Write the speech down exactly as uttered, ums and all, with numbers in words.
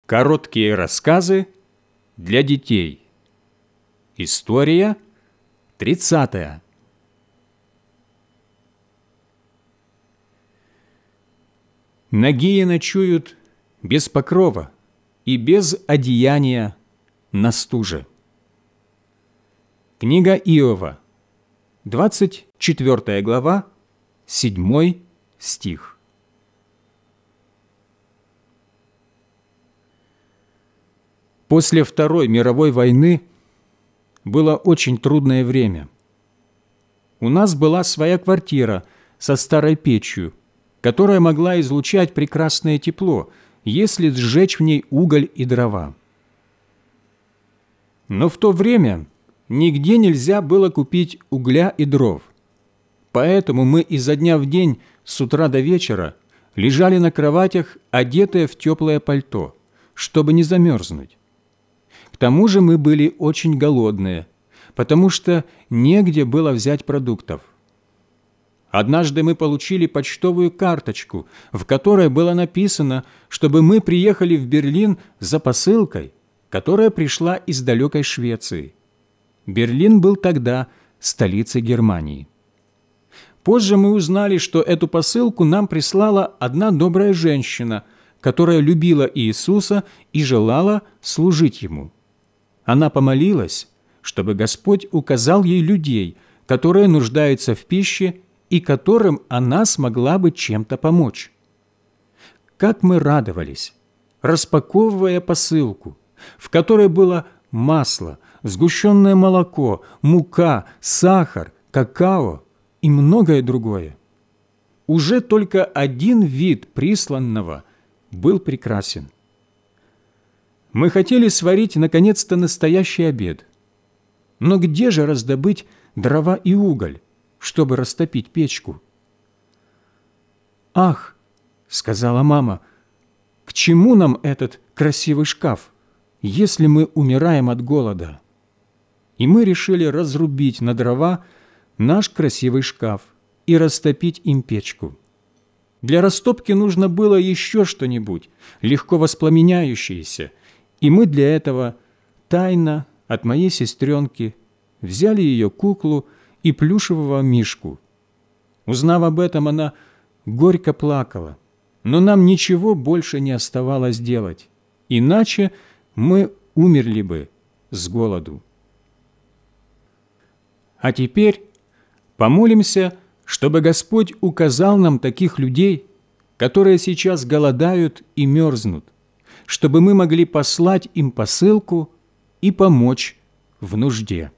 Короткие рассказы для детей. История тридцатая. Нагие ночуют без покрова и без одеяния на стуже. Книга Иова, двадцать четвёртая глава, седьмой стих. После Второй мировой войны было очень трудное время. У нас была своя квартира со старой печью, которая могла излучать прекрасное тепло, если сжечь в ней уголь и дрова. Но в то время нигде нельзя было купить угля и дров, поэтому мы изо дня в день, с утра до вечера, лежали на кроватях, одетые в теплое пальто, чтобы не замерзнуть. К тому же мы были очень голодные, потому что негде было взять продуктов. Однажды мы получили почтовую карточку, в которой было написано, чтобы мы приехали в Берлин за посылкой, которая пришла из далекой Швеции. Берлин был тогда столицей Германии. Позже мы узнали, что эту посылку нам прислала одна добрая женщина, которая любила Иисуса и желала служить Ему. Она помолилась, чтобы Господь указал ей людей, которые нуждаются в пище и которым она смогла бы чем-то помочь. Как мы радовались, распаковывая посылку, в которой было масло, сгущенное молоко, мука, сахар, какао и многое другое. Уже только один вид присланного был прекрасен. Мы хотели сварить, наконец-то, настоящий обед. Но где же раздобыть дрова и уголь, чтобы растопить печку? «Ах!» — сказала мама, — «к чему нам этот красивый шкаф, если мы умираем от голода?» И мы решили разрубить на дрова наш красивый шкаф и растопить им печку. Для растопки нужно было еще что-нибудь, легко воспламеняющееся, и мы для этого тайно от моей сестренки взяли ее куклу и плюшевого мишку. Узнав об этом, она горько плакала, но нам ничего больше не оставалось делать, иначе мы умерли бы с голоду. А теперь помолимся, чтобы Господь указал нам таких людей, которые сейчас голодают и мерзнут, чтобы мы могли послать им посылку и помочь в нужде.